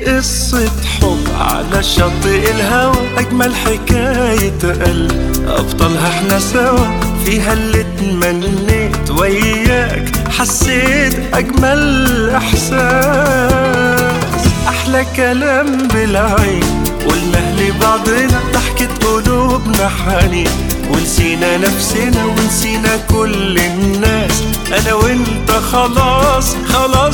قصة حب على شاطئ الهوى، أجمل حكاية قلب أبطالها احنا سوا، فيها اللي اتمنيت وياك حسيت أجمل إحساس. أحلى كلام بالعين قلناه لبعضنا، ضحكة قلوبنا حنين، ونسينا نفسنا ونسينا كل الناس، أنا وإنت خلاص خلاص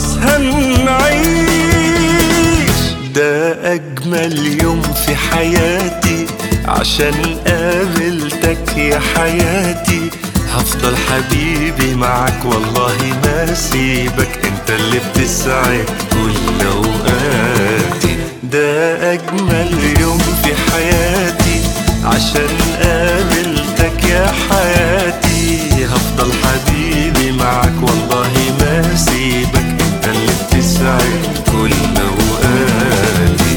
هنعيش. ده أجمل يوم في حياتي عشان قابلتك يا حياتي، هفضل حبيبي معك والله ما سيبك، انت اللي بتسعد كل اوقاتي. ده اجمل يوم في حياتي عشان قابلتك يا حياتي، هفضل حبيبي معك والله ما سيبك، انت اللي بتسعد كل اوقاتي.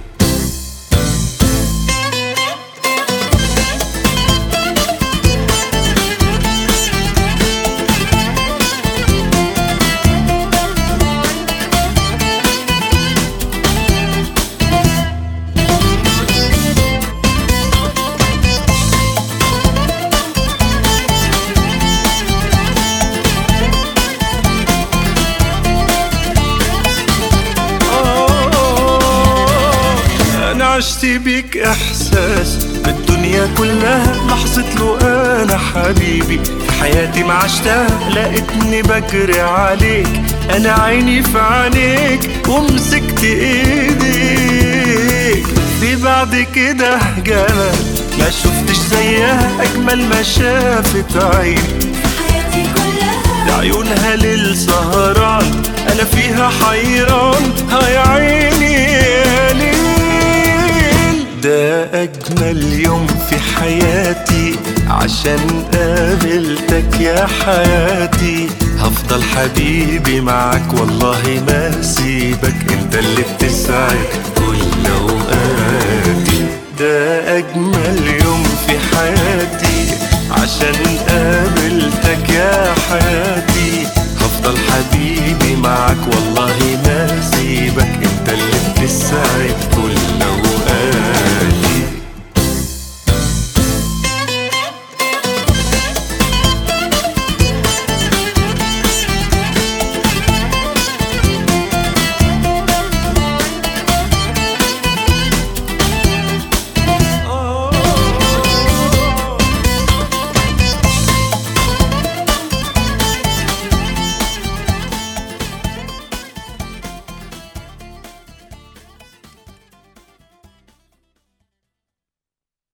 عشت بيك احساس بالدنيا كلها، لحظة له انا حبيبي في حياتي ما عشتها، لقيتني بجري عليك انا عيني في عينيك ومسكت ايديك. في بعد كده جمال ما شفتش زيها، اجمل ما شافت عيني حياتي كلها، عيونها ليل سهران انا فيها حيران، هاي عيني يا ليل. ده أجمل يوم في حياتي عشان قابلتك يا حياتي، هفضل حبيبي معك والله ما سيبك، انت اللي بتسعد كل اوقاتي. ده أجمل يوم في حياتي عشان قابلتك يا حياتي، هفضل حبيبي معك والله ما سيبك، انت اللي بتسعد كل